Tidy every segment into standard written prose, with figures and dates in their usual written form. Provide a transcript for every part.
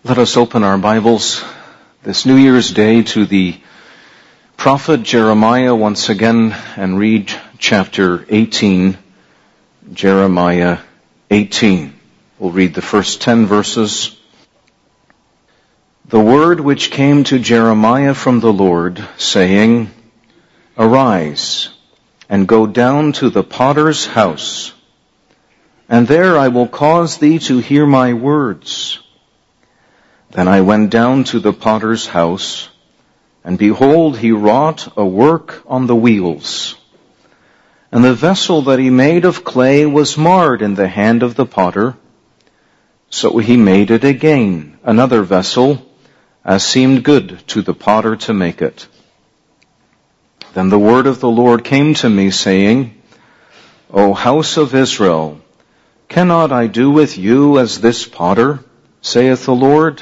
Let us open our Bibles this New Year's Day to the prophet Jeremiah once again and read chapter 18, Jeremiah 18. We'll read the first 10 verses. The word which came to Jeremiah from the Lord, saying, Arise, and go down to the potter's house, and there I will cause thee to hear my words. Then I went down to the potter's house, and behold, he wrought a work on the wheels. And the vessel that he made of clay was marred in the hand of the potter. So he made it again, another vessel, as seemed good to the potter to make it. Then the word of the Lord came to me, saying, O house of Israel, cannot I do with you as this potter, saith the Lord?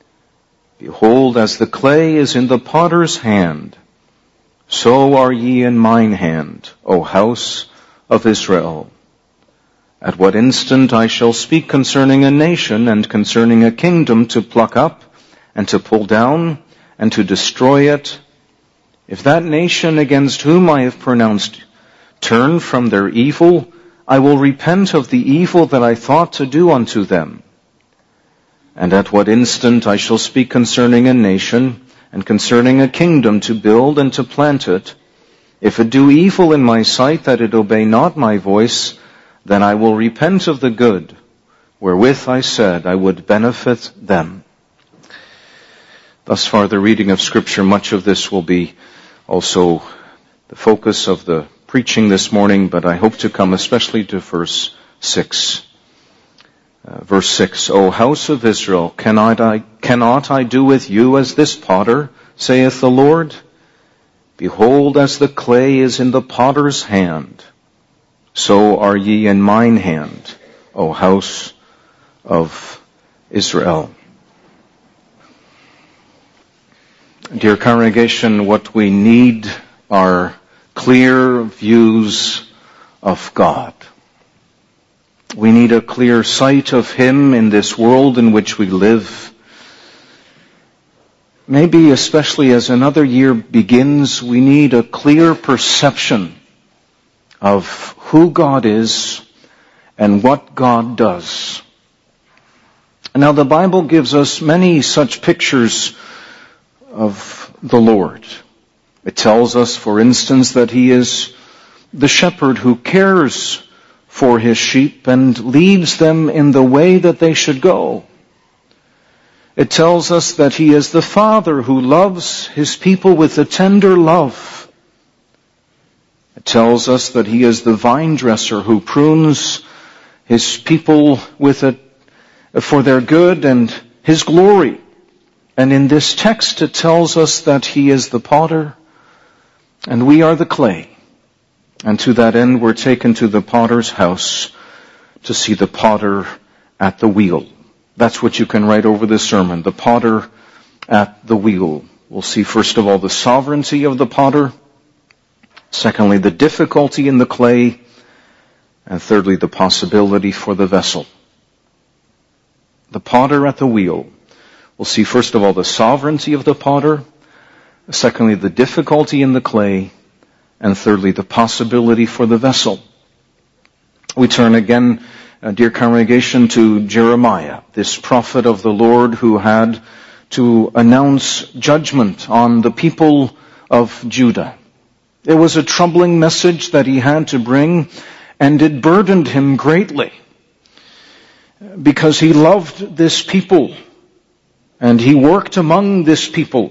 Behold, as the clay is in the potter's hand, so are ye in mine hand, O house of Israel. At what instant I shall speak concerning a nation and concerning a kingdom to pluck up and to pull down and to destroy it, if that nation against whom I have pronounced turn from their evil, I will repent of the evil that I thought to do unto them. And at what instant I shall speak concerning a nation and concerning a kingdom to build and to plant it, if it do evil in my sight that it obey not my voice, then I will repent of the good, wherewith I said I would benefit them. Thus far the reading of Scripture, much of this will be also the focus of the preaching this morning, but I hope to come especially to verse 6. Verse 6, O house of Israel, cannot I do with you as this potter, saith the Lord? Behold, as the clay is in the potter's hand, so are ye in mine hand, O house of Israel. Dear congregation, what we need are clear views of God. We need a clear sight of Him in this world in which we live. Maybe especially as another year begins, we need a clear perception of who God is and what God does. Now the Bible gives us many such pictures of the Lord. It tells us, for instance, that He is the shepherd who cares for His sheep and leads them in the way that they should go. It tells us that He is the Father who loves His people with a tender love. It tells us that He is the vine dresser who prunes His people for their good and His glory. And in this text it tells us that He is the potter and we are the clay. And to that end, we're taken to the potter's house to see the potter at the wheel. That's what you can write over this sermon, the potter at the wheel. We'll see first of all the sovereignty of the potter, secondly the difficulty in the clay, and thirdly the possibility for the vessel. The potter at the wheel. We'll see first of all the sovereignty of the potter, secondly the difficulty in the clay, and thirdly, the possibility for the vessel. We turn again, dear congregation, to Jeremiah, this prophet of the Lord who had to announce judgment on the people of Judah. It was a troubling message that he had to bring, and it burdened him greatly because he loved this people and he worked among this people.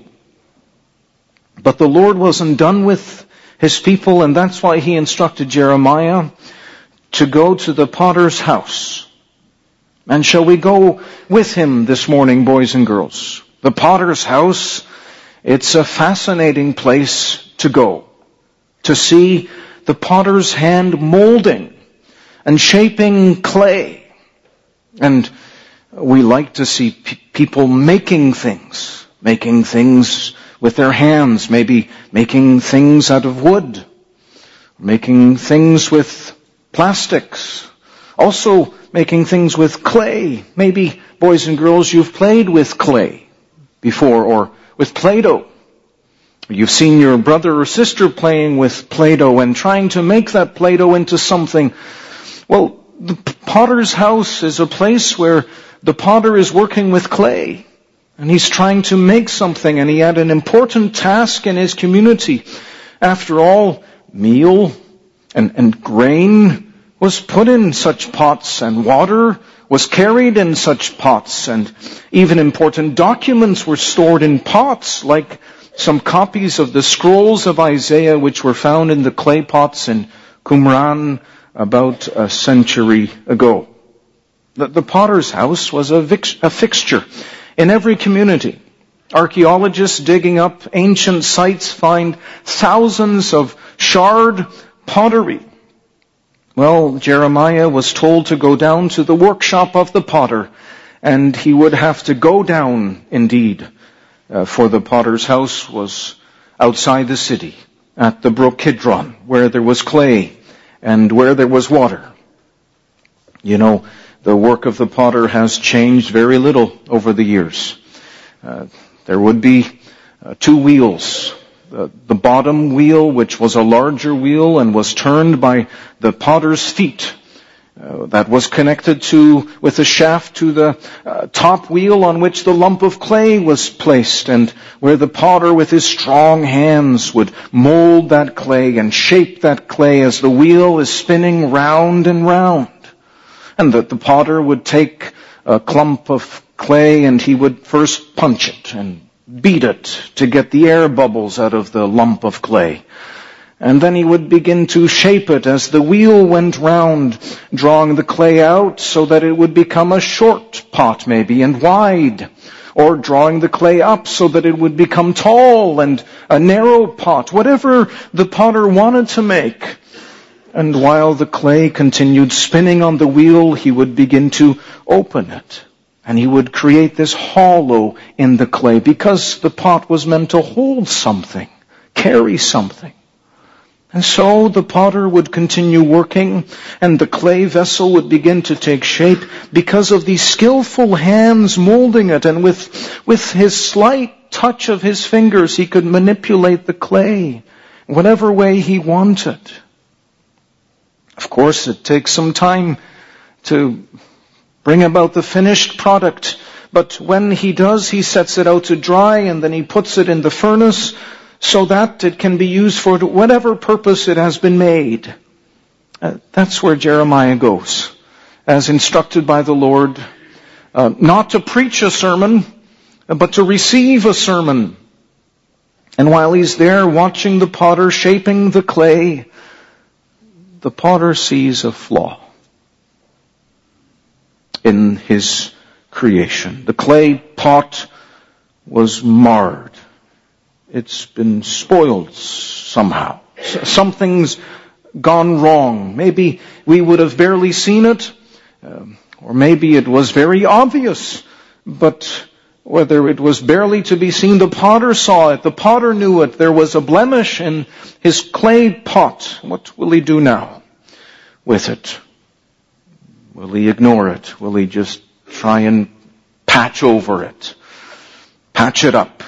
But the Lord wasn't done with His people, and that's why He instructed Jeremiah to go to the potter's house. And shall we go with him this morning, boys and girls? The potter's house, it's a fascinating place to go, to see the potter's hand molding and shaping clay. And we like to see people making things with their hands, maybe making things out of wood, making things with plastics, also making things with clay, maybe boys and girls, you've played with clay before, or with Play-Doh. You've seen your brother or sister playing with Play-Doh and trying to make that Play-Doh into something. Well, the potter's house is a place where the potter is working with clay. And he's trying to make something, and he had an important task in his community. After all, meal and grain was put in such pots, and water was carried in such pots, and even important documents were stored in pots, like some copies of the scrolls of Isaiah, which were found in the clay pots in Qumran about a century ago. The potter's house was a fixture in every community. Archaeologists digging up ancient sites find thousands of charred pottery. Well, Jeremiah was told to go down to the workshop of the potter, and he would have to go down indeed, for the potter's house was outside the city, at the brook Kidron, where there was clay and where there was water. You know, the work of the potter has changed very little over the years. There would be two wheels. The bottom wheel, which was a larger wheel and was turned by the potter's feet, that was connected with a shaft to the top wheel on which the lump of clay was placed, and where the potter with his strong hands would mold that clay and shape that clay as the wheel is spinning round and round. And that the potter would take a clump of clay and he would first punch it and beat it to get the air bubbles out of the lump of clay. And then he would begin to shape it as the wheel went round, drawing the clay out so that it would become a short pot maybe and wide, or drawing the clay up so that it would become tall and a narrow pot, whatever the potter wanted to make. And while the clay continued spinning on the wheel, he would begin to open it. And he would create this hollow in the clay because the pot was meant to hold something, carry something. And so the potter would continue working, and the clay vessel would begin to take shape because of these skillful hands molding it. And with his slight touch of his fingers, he could manipulate the clay whatever way he wanted. Of course, it takes some time to bring about the finished product. But when he does, he sets it out to dry, and then he puts it in the furnace so that it can be used for whatever purpose it has been made. That's where Jeremiah goes, as instructed by the Lord, not to preach a sermon, but to receive a sermon. And while he's there watching the potter shaping the clay, the potter sees a flaw in his creation. The clay pot was marred. It's been spoiled somehow. Something's gone wrong. Maybe we would have barely seen it, or maybe it was very obvious. But whether it was barely to be seen, the potter saw it. The potter knew it. There was a blemish in his clay pot. What will he do now with it? Will he ignore it? Will he just try and patch over it? Patch it up?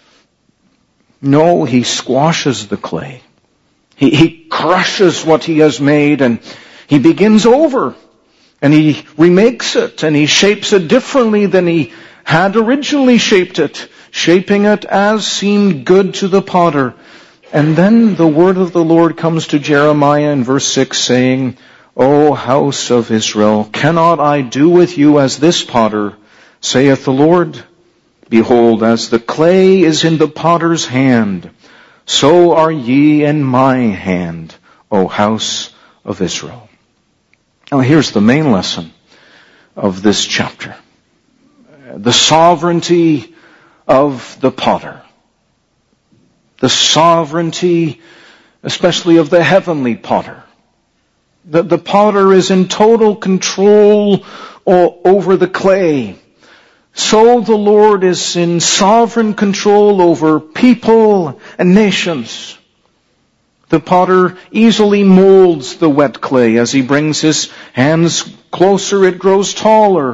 No, he squashes the clay. He crushes what he has made, and he begins over. And he remakes it, and he shapes it differently than he had originally shaped it, shaping it as seemed good to the potter. And then the word of the Lord comes to Jeremiah in verse 6 saying, O house of Israel, cannot I do with you as this potter, saith the Lord? Behold, as the clay is in the potter's hand, so are ye in my hand, O house of Israel. Now here's the main lesson of this chapter. The sovereignty of the potter. The sovereignty, especially of the heavenly potter. The potter is in total control over the clay. So the Lord is in sovereign control over people and nations. The potter easily molds the wet clay. As he brings his hands closer, it grows taller.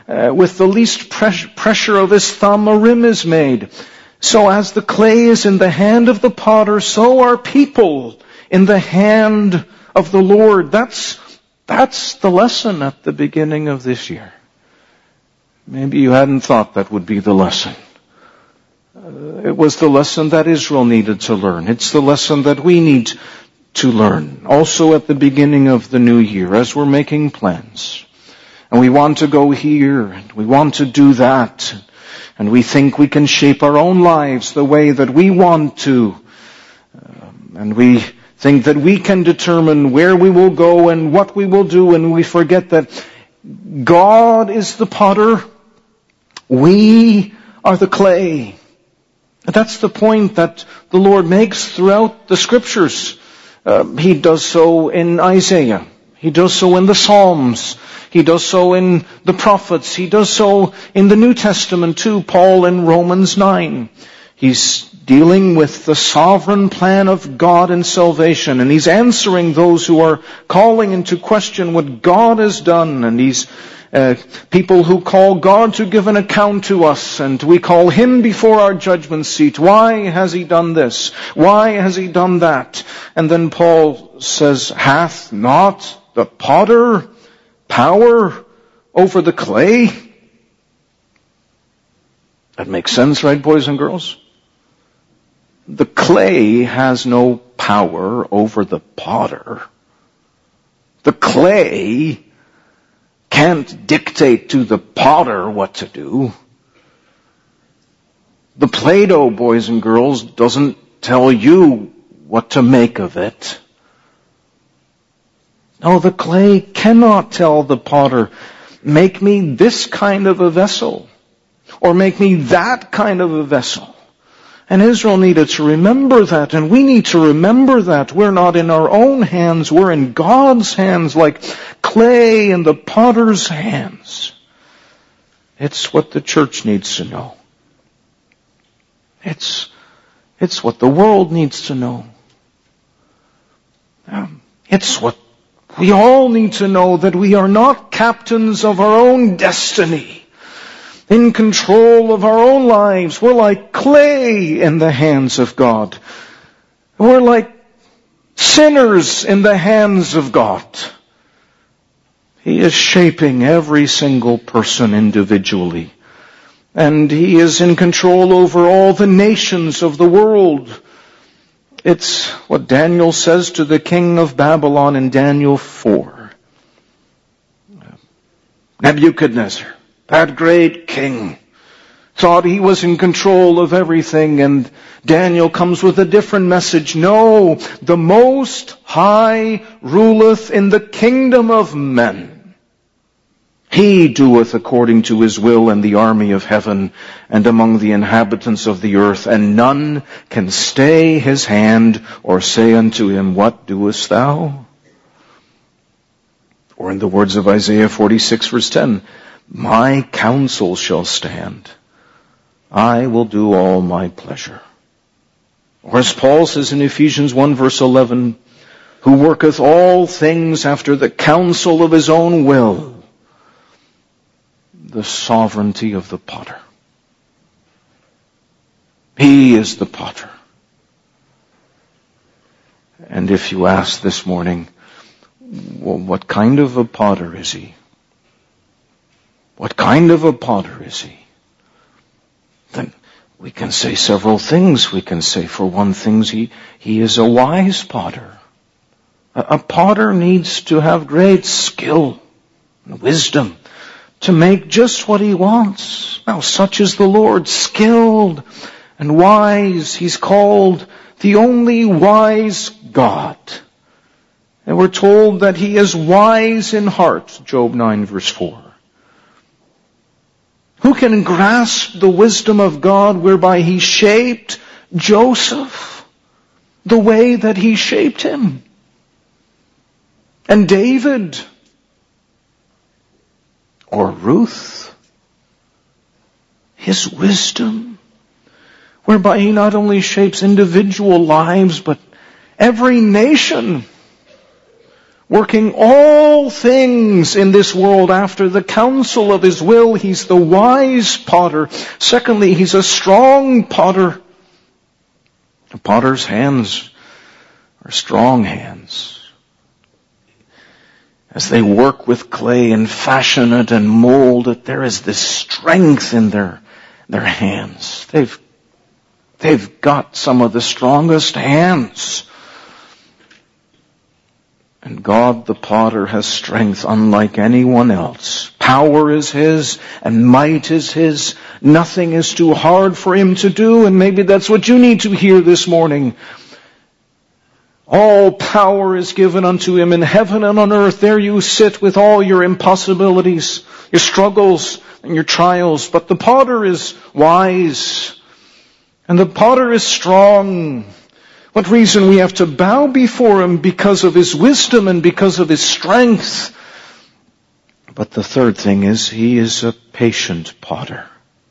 with the least pressure of his thumb, a rim is made. So as the clay is in the hand of the potter, so are people in the hand of the Lord. That's the lesson at the beginning of this year. Maybe you hadn't thought that would be the lesson. It was the lesson that Israel needed to learn. It's the lesson that we need to learn. Also at the beginning of the new year, as we're making plans. And we want to go here, and we want to do that. And we think we can shape our own lives the way that we want to. And we think that we can determine where we will go and what we will do, and we forget that God is the potter. We are the clay. That's the point that the Lord makes throughout the Scriptures. He does so in Isaiah. He does so in the Psalms. He does so in the prophets. He does so in the New Testament too, Paul in Romans 9. He's dealing with the sovereign plan of God in salvation, and he's answering those who are calling into question what God has done, and he's people who call God to give an account to us, and we call him before our judgment seat. Why has he done this? Why has he done that? And then Paul says, hath not the potter power over the clay? That makes sense, right, boys and girls? The clay has no power over the potter. The clay can't dictate to the potter what to do. The Play-Doh, boys and girls, doesn't tell you what to make of it. No, the clay cannot tell the potter, make me this kind of a vessel, or make me that kind of a vessel. And Israel needed to remember that, and we need to remember that. We're not in our own hands, we're in God's hands, like clay in the potter's hands. It's what the church needs to know. It's what the world needs to know. It's what we all need to know, that we are not captains of our own destiny, in control of our own lives. We're like clay in the hands of God. We're like sinners in the hands of God. He is shaping every single person individually. And he is in control over all the nations of the world. It's what Daniel says to the king of Babylon in Daniel 4. Nebuchadnezzar, that great king, thought he was in control of everything, and Daniel comes with a different message. No, the Most High ruleth in the kingdom of men. He doeth according to his will in the army of heaven and among the inhabitants of the earth, and none can stay his hand or say unto him, what doest thou? Or in the words of Isaiah 46 verse 10, my counsel shall stand. I will do all my pleasure. Or as Paul says in Ephesians 1 verse 11, who worketh all things after the counsel of his own will, the sovereignty of the potter. He is the potter. And if you ask this morning, well, what kind of a potter is he? What kind of a potter is he? Then we can say several things. We can say, for one thing, he is a wise potter. A potter needs to have great skill and wisdom to make just what he wants. Now, such is the Lord, skilled and wise. He's called the only wise God. And we're told that he is wise in heart, Job 9 verse 4. Who can grasp the wisdom of God whereby he shaped Joseph the way that he shaped him? And David, or Ruth, his wisdom, whereby he not only shapes individual lives, but every nation, working all things in this world after the counsel of His will. He's the wise potter. Secondly, He's a strong potter. The potter's hands are strong hands. As they work with clay and fashion it and mold it, there is this strength in their hands. They've got some of the strongest hands. And God the potter has strength unlike anyone else. Power is His and might is His. Nothing is too hard for Him to do, and maybe that's what you need to hear this morning. All power is given unto Him in heaven and on earth. There you sit with all your impossibilities, your struggles and your trials. But the potter is wise, and the potter is strong. What reason we have to bow before Him? Because of His wisdom and because of His strength. But the third thing is, He is a patient potter.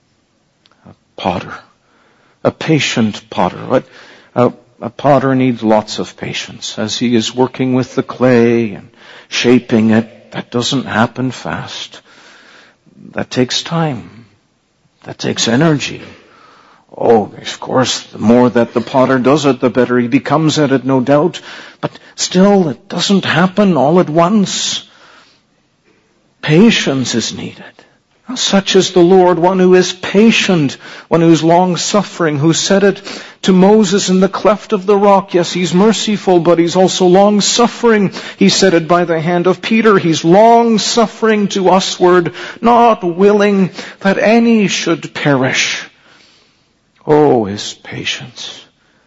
A patient potter. A potter needs lots of patience as he is working with the clay and shaping it. That doesn't happen fast. That takes time. That takes energy. Oh, of course, the more that the potter does it, the better he becomes at it, no doubt. But still, it doesn't happen all at once. Patience is needed. Such is the Lord, one who is patient, one who is long-suffering, who said it to Moses in the cleft of the rock. Yes, He's merciful, but He's also long-suffering. He said it by the hand of Peter. He's long-suffering to usward, not willing that any should perish. Oh, His patience.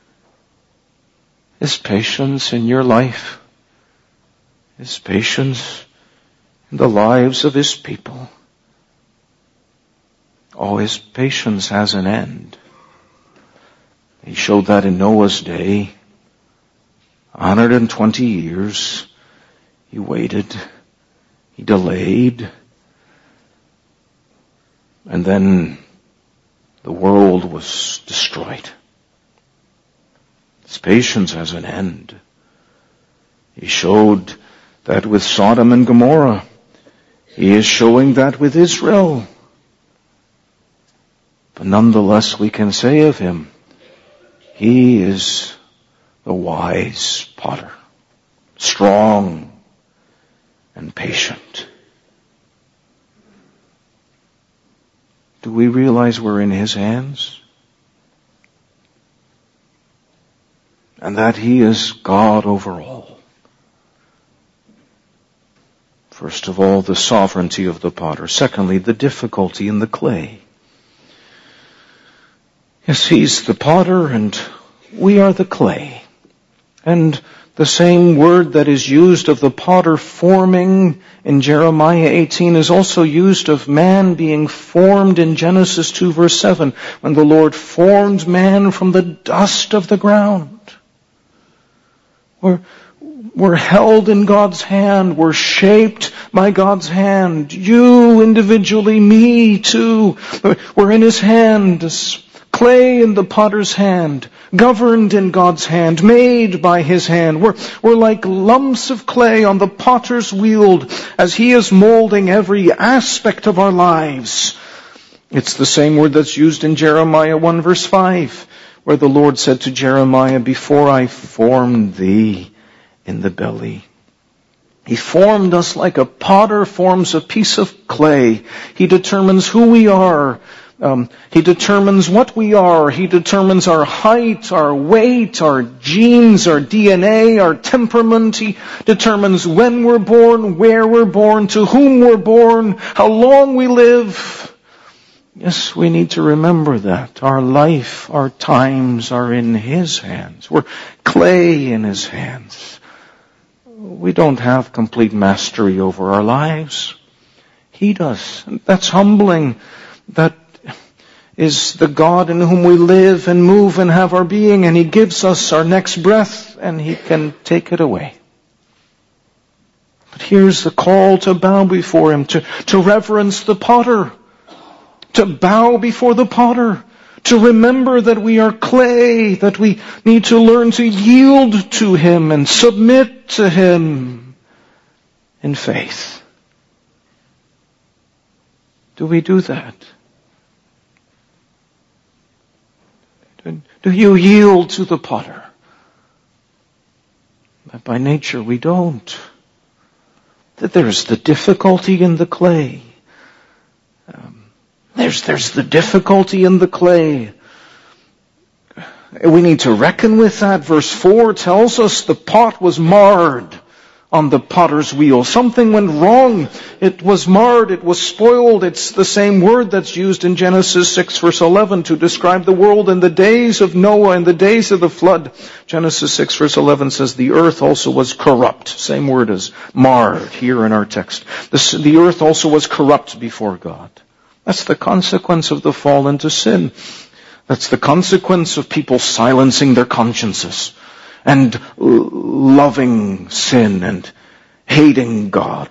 His patience in your life. His patience in the lives of His people. Oh, His patience has an end. He showed that in Noah's day. 120 years. He waited. He delayed. And then the world was destroyed. His patience has an end. He showed that with Sodom and Gomorrah. He is showing that with Israel. But nonetheless, we can say of Him, He is the wise potter, strong and patient. Do we realize we're in His hands? And that He is God over all. First of all, the sovereignty of the potter. Secondly, the difficulty in the clay. Yes, He's the potter and we are the clay. And the same word that is used of the potter forming in Jeremiah 18 is also used of man being formed in Genesis 2 verse 7, when the Lord formed man from the dust of the ground. We're held in God's hand. We're shaped by God's hand. You individually, me too. We're in His hand. Clay in the potter's hand, governed in God's hand, made by His hand. We're like lumps of clay on the potter's wheel as He is molding every aspect of our lives. It's the same word that's used in Jeremiah 1 verse 5, where the Lord said to Jeremiah, before I formed thee in the belly. He formed us like a potter forms a piece of clay. He determines who we are. He determines what we are. He determines our height, our weight, our genes, our DNA, our temperament. He determines when we're born, where we're born, to whom we're born, how long we live. Yes, we need to remember that. Our life, our times are in His hands. We're clay in His hands. We don't have complete mastery over our lives. He does. That's humbling. That is the God in whom we live and move and have our being, and He gives us our next breath and He can take it away. But here's the call to bow before Him, to reverence the potter, to bow before the potter, to remember that we are clay, that we need to learn to yield to Him and submit to Him. in faith? Do we do that? Do you yield to the potter? But by nature we don't. That there's the difficulty in the clay. There's the difficulty in the clay. We need to reckon with that. Verse 4 tells us the pot was marred on the potter's wheel. Something went wrong. It was marred. It was spoiled. It's the same word that's used in Genesis 6 verse 11 to describe the world in the days of Noah, in the days of the flood. Genesis 6 verse 11 says the earth also was corrupt. Same word as marred here in our text. The earth also was corrupt before God. That's the consequence of the fall into sin. That's the consequence of people silencing their consciences and loving sin and hating God.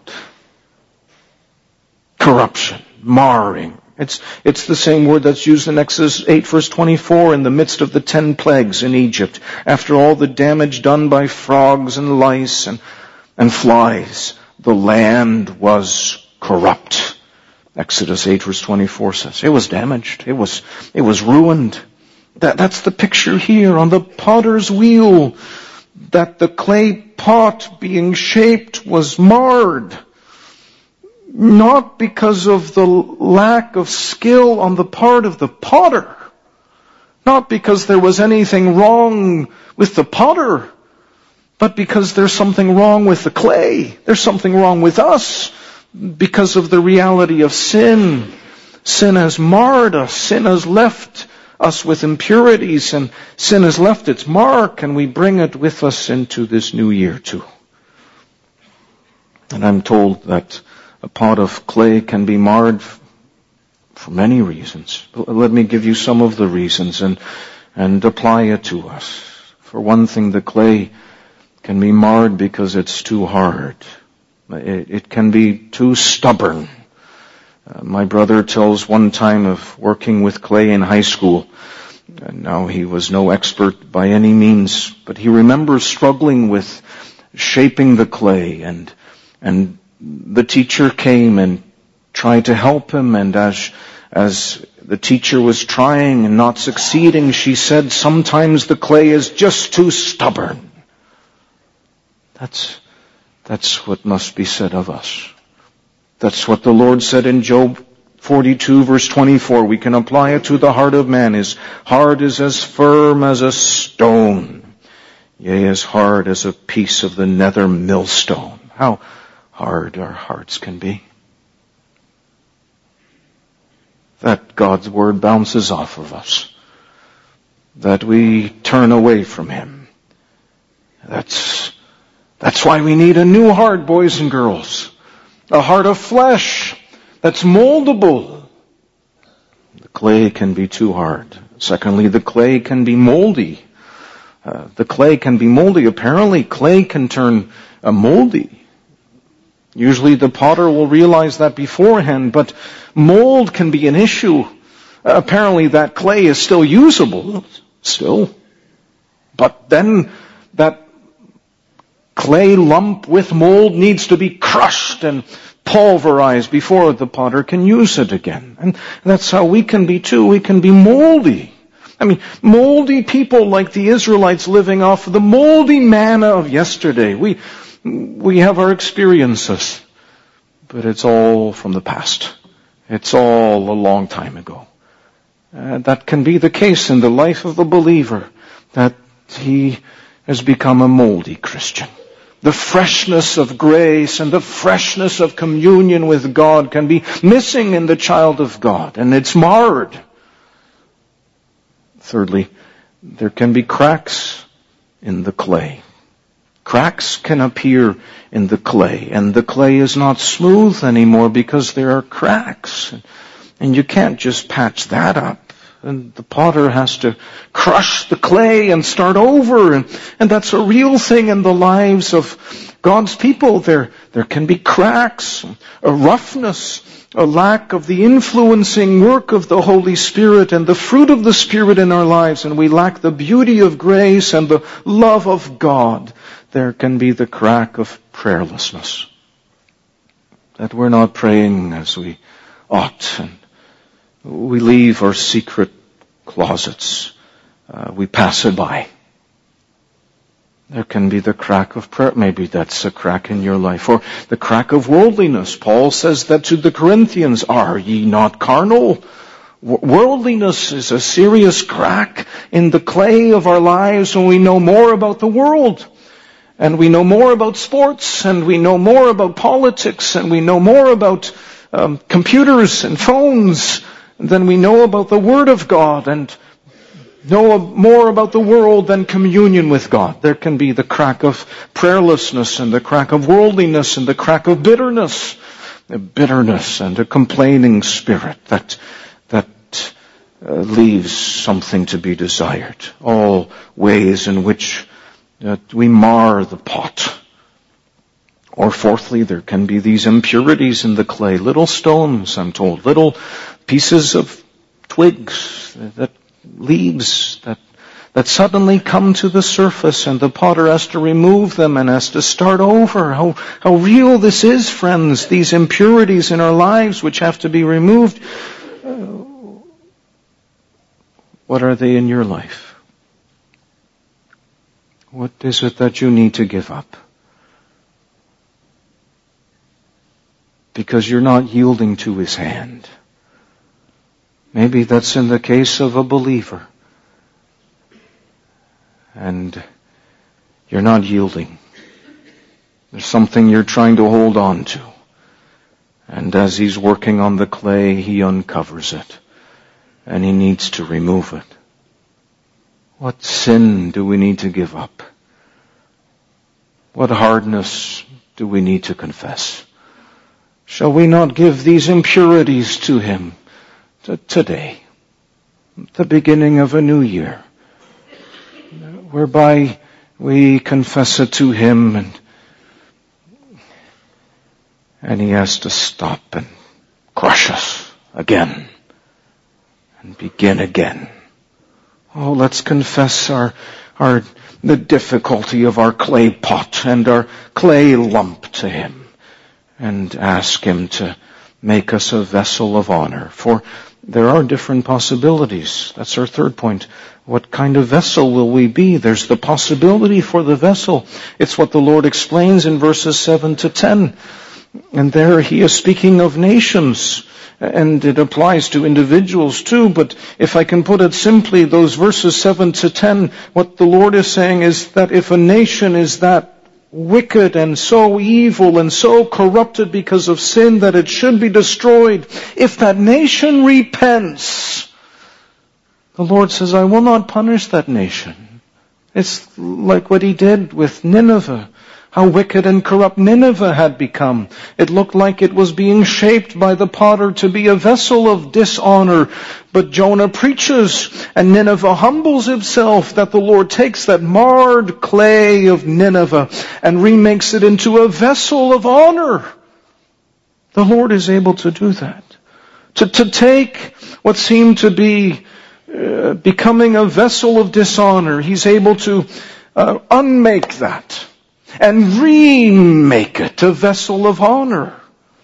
Corruption, marring. It's the same word that's used in Exodus 8 verse 24 in the midst of the 10 plagues in Egypt. After all the damage done by frogs and lice and flies, the land was corrupt. Exodus 8 verse 24 says it was damaged. It was ruined. That's the picture here on the potter's wheel, that the clay pot being shaped was marred. Not because of the lack of skill on the part of the potter. Not because there was anything wrong with the potter, but because there's something wrong with the clay. There's something wrong with us because of the reality of sin. Sin has marred us. Sin has left us with impurities, and sin has left its mark, and we bring it with us into this new year too. And I'm told that a pot of clay can be marred for many reasons. But let me give you some of the reasons and apply it to us. For one thing, the clay can be marred because it's too hard. It can be too stubborn. My brother tells one time of working with clay in high school. And now he was no expert by any means, but he remembers struggling with shaping the clay, and the teacher came and tried to help him, and as the teacher was trying and not succeeding, she said, sometimes the clay is just too stubborn. That's what must be said of us. That's what the Lord said in Job 42 verse 24. We can apply it to the heart of man. His heart is as firm as a stone, yea, as hard as a piece of the nether millstone. How hard our hearts can be. That God's word bounces off of us. That we turn away from Him. That's why we need a new heart, boys and girls. A heart of flesh that's moldable. The clay can be too hard. Secondly, the clay can be moldy. The clay can be moldy. Apparently, clay can turn moldy. Usually the potter will realize that beforehand, but mold can be an issue. Apparently that clay is still usable, still. But then that clay lump with mold needs to be crushed and pulverized before the potter can use it again. And that's how we can be too. We can be moldy. I mean, moldy people like the Israelites living off the moldy manna of yesterday. We have our experiences, but it's all from the past. It's all a long time ago. That can be the case in the life of the believer, that he has become a moldy Christian. The freshness of grace and the freshness of communion with God can be missing in the child of God, and it's marred. Thirdly, there can be cracks in the clay. Cracks can appear in the clay, and the clay is not smooth anymore because there are cracks. And you can't just patch that up. And the potter has to crush the clay and start over. And that's a real thing in the lives of God's people. There can be cracks, a roughness, a lack of the influencing work of the Holy Spirit and the fruit of the Spirit in our lives. And we lack the beauty of grace and the love of God. There can be the crack of prayerlessness. that we're not praying as we ought, and we leave our secret closets. We pass it by. There can be the crack of prayer. Maybe that's a crack in your life. Or the crack of worldliness. Paul says that to the Corinthians, are ye not carnal? Worldliness is a serious crack in the clay of our lives when we know more about the world. And we know more about sports, and we know more about politics, and we know more about computers and phones than we know about the Word of God, and know more about the world than communion with God. There can be the crack of prayerlessness, and the crack of worldliness, and the crack of bitterness. A bitterness and a complaining spirit that leaves something to be desired. All ways in which we mar the pot. Or fourthly, there can be these impurities in the clay. Little stones, I'm told. Little pieces of twigs, leaves that suddenly come to the surface, and the potter has to remove them and has to start over. How real this is, friends, these impurities in our lives which have to be removed. What are they in your life? What is it that you need to give up? Because you're not yielding to His hand. Maybe that's in the case of a believer. And you're not yielding. There's something you're trying to hold on to. And as He's working on the clay, He uncovers it. And He needs to remove it. What sin do we need to give up? What hardness do we need to confess? Shall we not give these impurities to Him today, the beginning of a new year, whereby we confess it to Him, and He has to stop and crush us again and begin again. Oh, let's confess the difficulty of our clay pot and our clay lump to Him, and ask Him to make us a vessel of honor. For there are different possibilities. That's our third point. What kind of vessel will we be? There's the possibility for the vessel. It's what the Lord explains in verses 7 to 10. And there He is speaking of nations. And it applies to individuals too, but if I can put it simply, those verses 7 to 10, what the Lord is saying is that if a nation is that wicked and so evil and so corrupted because of sin that it should be destroyed, if that nation repents, the Lord says, I will not punish that nation. It's like what He did with Nineveh. How wicked and corrupt Nineveh had become. It looked like it was being shaped by the potter to be a vessel of dishonor. But Jonah preaches, and Nineveh humbles himself, that the Lord takes that marred clay of Nineveh and remakes it into a vessel of honor. The Lord is able to do that. To take what seemed to be becoming a vessel of dishonor, He's able to unmake that and remake it a vessel of honor.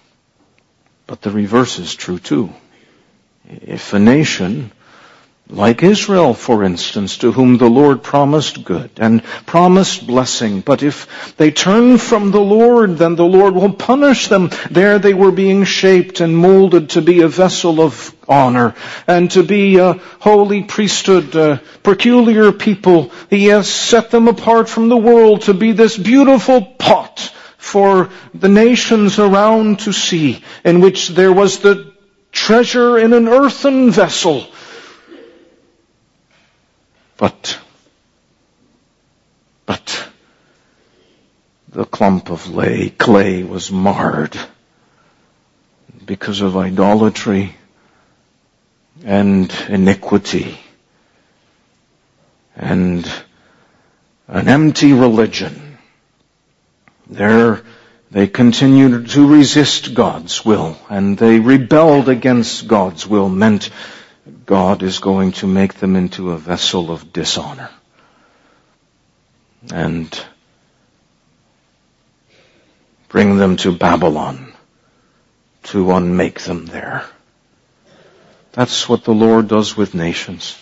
But the reverse is true too. If a nation, like Israel, for instance, to whom the Lord promised good and promised blessing, but if they turn from the Lord, then the Lord will punish them. There they were being shaped and molded to be a vessel of honor and to be a holy priesthood, a peculiar people. He has set them apart from the world to be this beautiful pot for the nations around to see, in which there was the treasure in an earthen vessel. But the clump of clay was marred because of idolatry and iniquity and an empty religion. There they continued to resist God's will, and they rebelled against God's will, meant God is going to make them into a vessel of dishonor. And bring them to Babylon to unmake them there. That's what the Lord does with nations.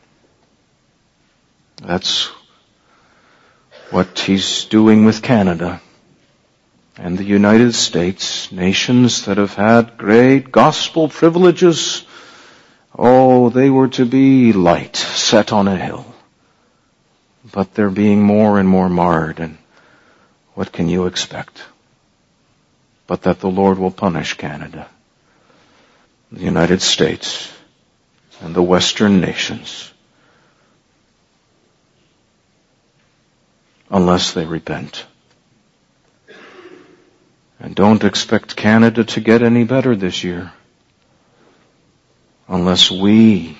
That's what He's doing with Canada and the United States, nations that have had great gospel privileges. Oh, they were to be light set on a hill. But they're being more and more marred, and what can you expect? But that the Lord will punish Canada, the United States, and the Western nations unless they repent. And don't expect Canada to get any better this year unless we,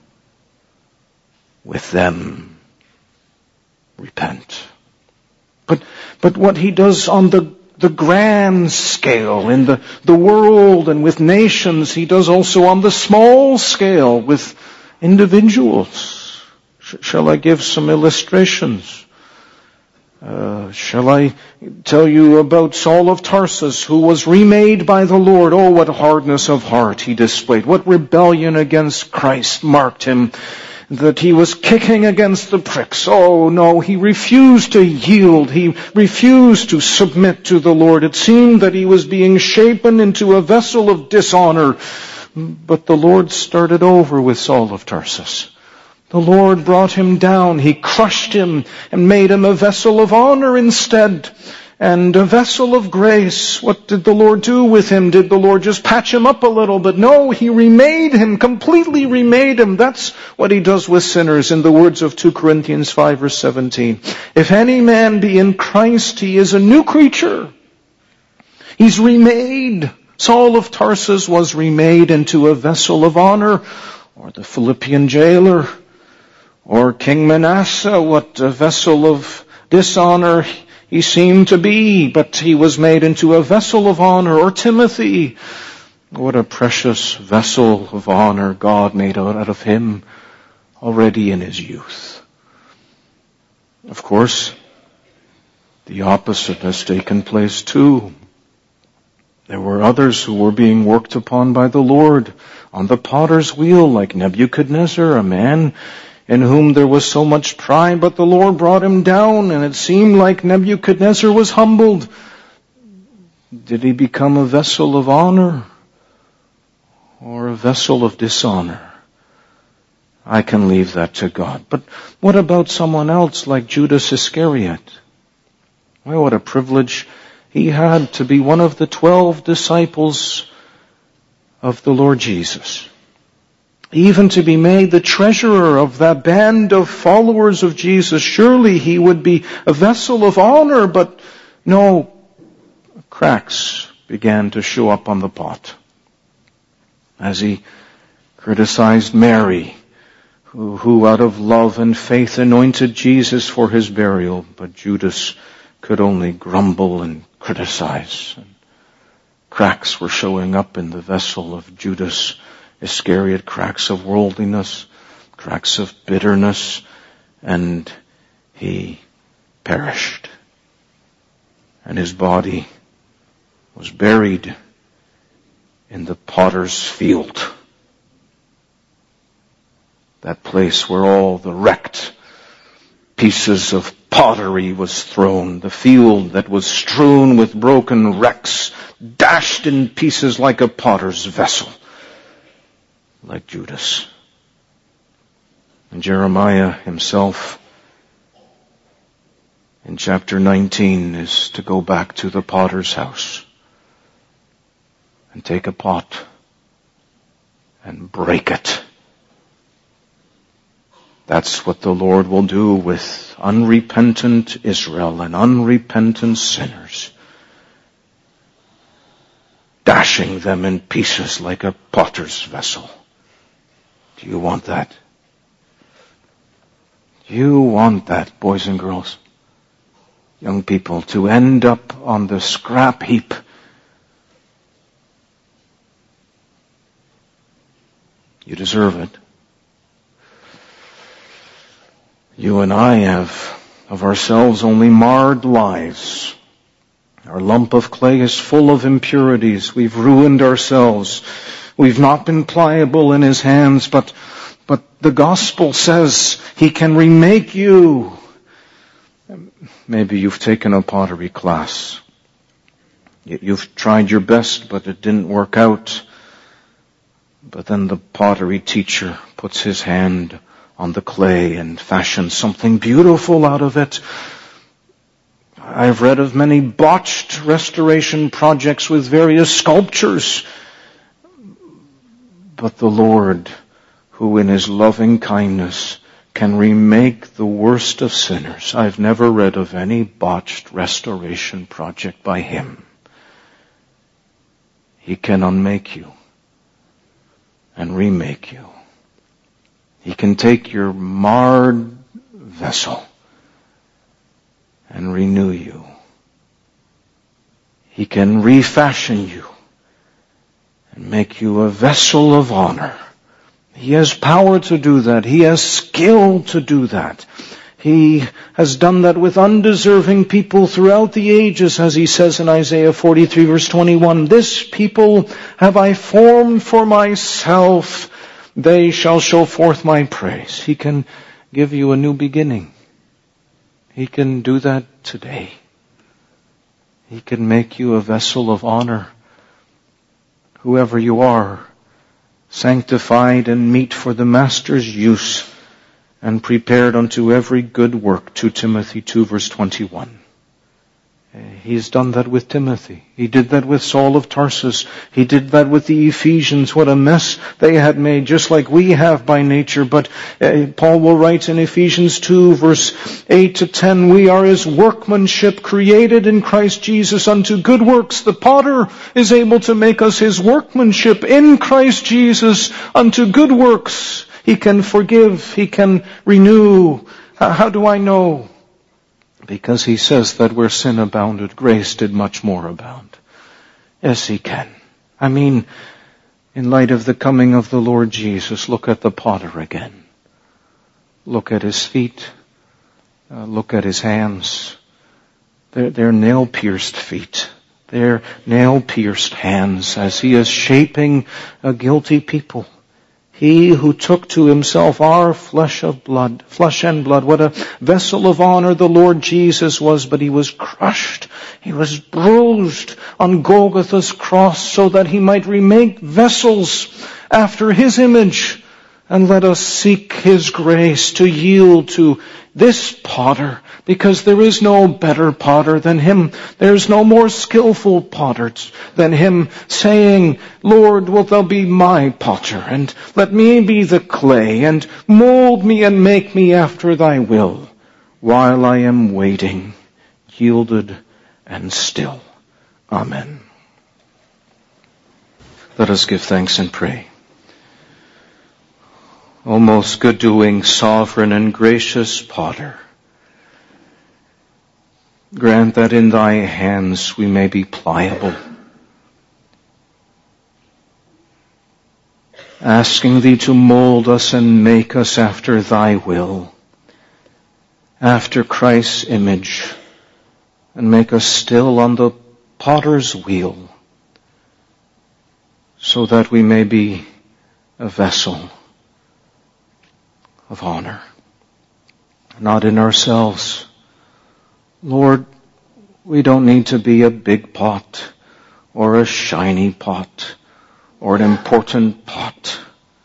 with them, repent. But what He does on the grand scale in the world and with nations, He does also on the small scale with individuals. Shall I give some illustrations? Shall I tell you about Saul of Tarsus, who was remade by the Lord? Oh, what hardness of heart he displayed. What rebellion against Christ marked him, that he was kicking against the pricks. Oh no, he refused to yield. He refused to submit to the Lord. It seemed that he was being shapen into a vessel of dishonor. But the Lord started over with Saul of Tarsus. The Lord brought him down. He crushed him and made him a vessel of honor instead, and a vessel of grace. What did the Lord do with him? Did the Lord just patch him up a little bit? No, He remade him, completely remade him. That's what He does with sinners in the words of 2 Corinthians 5 verse 17. If any man be in Christ, he is a new creature. He's remade. Saul of Tarsus was remade into a vessel of honor, or the Philippian jailer, or King Manasseh, what a vessel of dishonor he seemed to be, but he was made into a vessel of honor. Or Timothy, what a precious vessel of honor God made out of him already in his youth. Of course, the opposite has taken place too. There were others who were being worked upon by the Lord on the potter's wheel, like Nebuchadnezzar, a man in whom there was so much pride, but the Lord brought him down, and it seemed like Nebuchadnezzar was humbled. Did he become a vessel of honor or a vessel of dishonor? I can leave that to God. But what about someone else like Judas Iscariot? Well, what a privilege he had to be one of the 12 disciples of the Lord Jesus. Even to be made the treasurer of that band of followers of Jesus. Surely he would be a vessel of honor, but no, cracks began to show up on the pot. As he criticized Mary, who out of love and faith anointed Jesus for his burial, but Judas could only grumble and criticize. And cracks were showing up in the vessel of Judas Iscariot, cracks of worldliness, cracks of bitterness, and he perished. And his body was buried in the potter's field. That place where all the wrecked pieces of pottery was thrown, the field that was strewn with broken wrecks, dashed in pieces like a potter's vessel. Like Judas. And Jeremiah himself, in chapter 19, is to go back to the potter's house and take a pot and break it. That's what the Lord will do with unrepentant Israel and unrepentant sinners, dashing them in pieces like a potter's vessel. Do you want that? You want that, boys and girls, young people, to end up on the scrap heap. You deserve it. You and I have of ourselves only marred lives. Our lump of clay is full of impurities. We've ruined ourselves. We've not been pliable in His hands, but the gospel says He can remake you. Maybe you've taken a pottery class. You've tried your best, but it didn't work out. But then the pottery teacher puts his hand on the clay and fashions something beautiful out of it. I've read of many botched restoration projects with various sculptures. But the Lord, who in His loving kindness can remake the worst of sinners, I've never read of any botched restoration project by Him. He can unmake you and remake you. He can take your marred vessel and renew you. He can refashion you and make you a vessel of honor. He has power to do that. He has skill to do that. He has done that with undeserving people throughout the ages, as He says in Isaiah 43 verse 21. This people have I formed for myself. They shall show forth my praise. He can give you a new beginning. He can do that today. He can make you a vessel of honor. Whoever you are, sanctified and meet for the Master's use, and prepared unto every good work, 2 Timothy 2 verse 21. He's done that with Timothy. He did that with Saul of Tarsus. He did that with the Ephesians. What a mess they had made, just like we have by nature. But Paul will write in Ephesians 2 verse 8 to 10, we are His workmanship, created in Christ Jesus unto good works. The potter is able to make us His workmanship in Christ Jesus unto good works. He can forgive. He can renew. How do I know? Because He says that where sin abounded, grace did much more abound. Yes, He can. I mean, in light of the coming of the Lord Jesus, look at the potter again. Look at His feet. Look at His hands. They're nail-pierced feet. They're nail-pierced hands as He is shaping a guilty people. He who took to Himself our flesh and blood. What a vessel of honor the Lord Jesus was, but He was crushed. He was bruised on Golgotha's cross so that He might remake vessels after His image. And let us seek His grace to yield to this potter, because there is no better potter than Him. There's no more skillful potter than Him, saying, Lord, wilt Thou be my potter, and let me be the clay, and mold me and make me after Thy will, while I am waiting, yielded and still. Amen. Let us give thanks and pray. O most good-doing, sovereign and gracious potter, grant that in Thy hands we may be pliable, asking Thee to mold us and make us after Thy will, after Christ's image, and make us still on the potter's wheel, so that we may be a vessel of honor, not in ourselves. Lord, we don't need to be a big pot or a shiny pot or an important pot.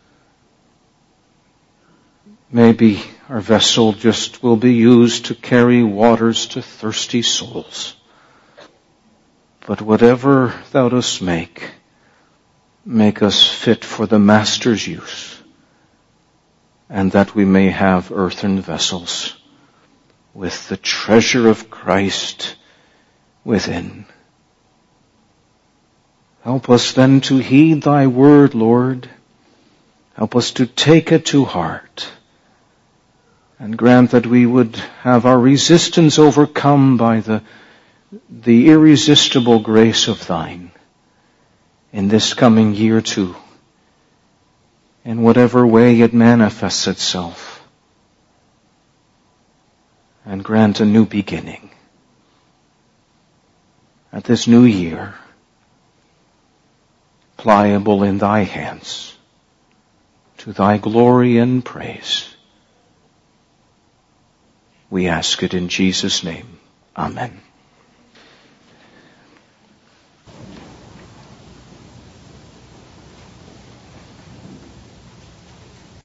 Maybe our vessel just will be used to carry waters to thirsty souls. But whatever Thou dost make us fit for the Master's use, and that we may have earthen vessels with the treasure of Christ within. Help us then to heed Thy word, Lord. Help us to take it to heart, and grant that we would have our resistance overcome by the irresistible grace of Thine in this coming year too, in whatever way it manifests itself, and grant a new beginning. at this new year, pliable in thy hands, to thy glory and praise. We ask it in Jesus' name. Amen.